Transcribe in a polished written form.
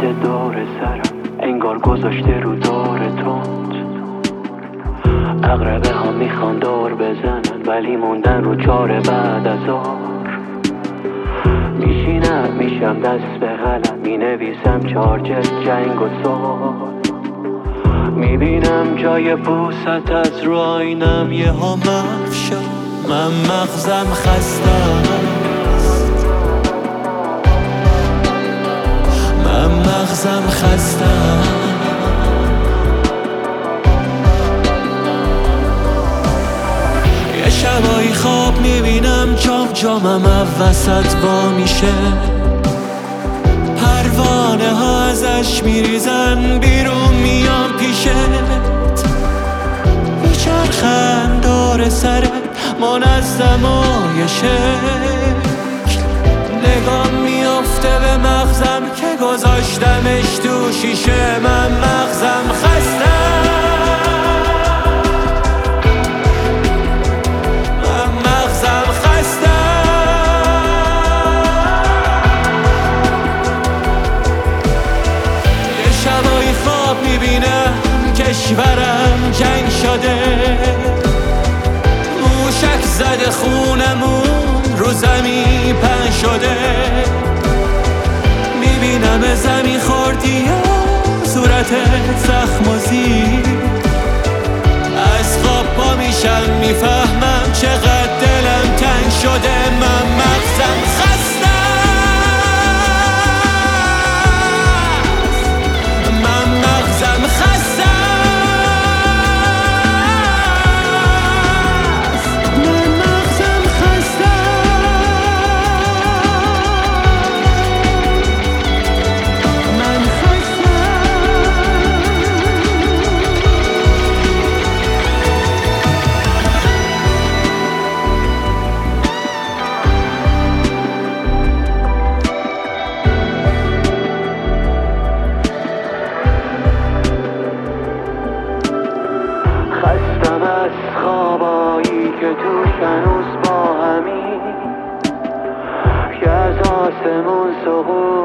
اومده دور سرم، انگار گذاشته رو دور تند. عقربه ها میخوان دور بزنن ولی موندن رو چاره بعد از آر. میشینم میشم دست به قلم، مینویسم چارجت جنگ و سال. میبینم جای پوست از رو آینم یه ها محو شد. من مغزم خسته است، من مغزم خسته است. یه شبایی خواب میبینم جامم وسط وا میشه، پروانه ها ازش میریزن بیرون میام پیشت. میچرخن دور سرت منظم و یه شکل، نگام میافته به مغزم که گذاشتمش تو شیشه. من مغزم خسته، من مغزم خسته. یه شبایی خواب میبینم کشورم جنگ شده، موشک زده خونمون رو زمین پهن شده. میبینم زمین خوردی و صورتت زخم و زیر. از خواب پا میشم میفهمم چقدر دلم تنگ شده. من مغزم خسته، من مغزم خسته. خستم از خوابایی که توش هنوز با همین، که از آسمون سقوط